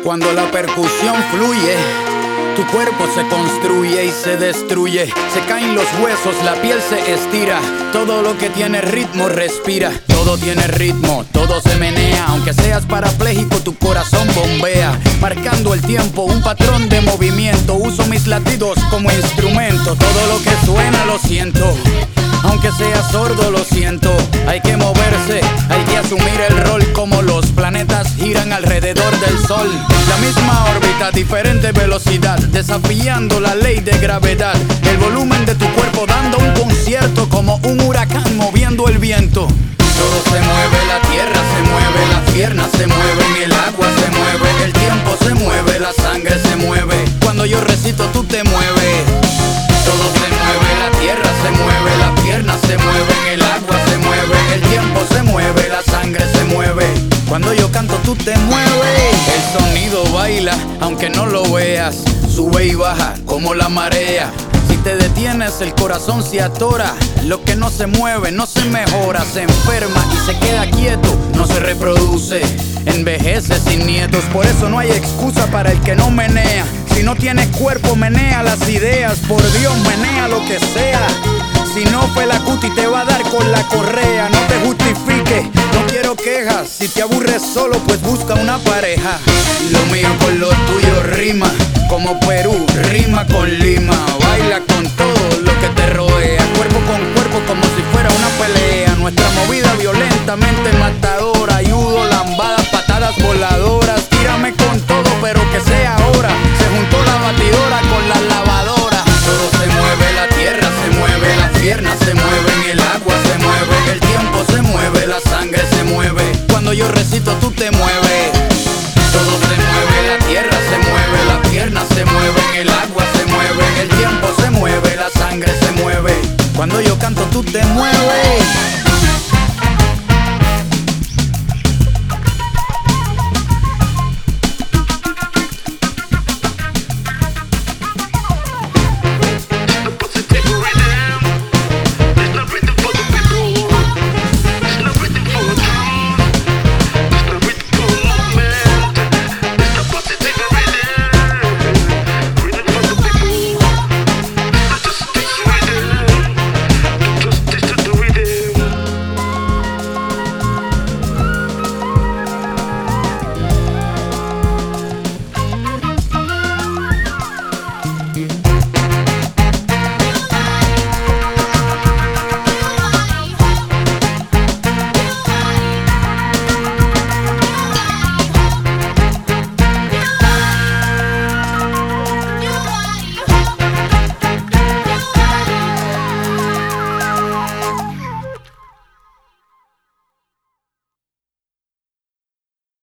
Cuando la percusión fluye, tu cuerpo se construye y se destruye. Se caen los huesos, la piel se estira. Todo lo que tiene ritmo respira. Todo tiene ritmo, todo se menea. Aunque seas parapléjico, tu corazón bombea, marcando el tiempo, un patrón de movimiento. Uso mis latidos como instrumento. Todo lo que suena lo siento, aunque sea sordo lo siento. Hay que moverse, hay que asumir el rol. Como los planetas giran alrededor del sol. La misma órbita, diferente velocidad, desafiando la ley de gravedad. El volumen de tu cuerpo dando un concierto, como un huracán moviendo el viento. Todo se mueve, la tierra se mueve, las piernas se mueven, el agua se mueve, el tiempo se mueve, la sangre se mueve. Cuando yo recito tú te mueves. Todo se mueve, la tierra se mueve, las piernas se mueven, el agua se mueve, el tiempo se mueve, la sangre se mueve. Cuando yo canto tú te mueves. El sonido baila, aunque no lo veas, sube y baja como la marea. Si te detienes el corazón se atora. Lo que no se mueve no se mejora. Se enferma y se queda quieto, no se reproduce, envejece sin nietos. Por eso no hay excusa para el que no menea. Si no tienes cuerpo, menea las ideas. Por Dios, menea lo que sea. Si no fue la cuti te va a dar con la correa. No te justifiques, no quiero quejas. Si te aburres solo, pues busca una pareja. Lo mío con lo tuyo rima, como Perú rima con Lima. Baila con todo lo que te rodea, cuerpo con cuerpo como si fuera una pelea. Nuestra movida violentamente matadora. Ayudo, lambadas, patadas voladoras. Tírame con todo, pero que sea ahora. Se juntó la batidora con la lavadora. Todo se mueve, la tierra se mueve, las piernas se mueven, el agua se mueve, el tiempo se mueve, la sangre se mueve. Cuando yo recito tú te mueves. Todo se mueve, la tierra se mueve, las piernas se mueven, el agua se mueve, el tiempo se mueve, la sangre se mueve. Cuando yo canto tú te mueves.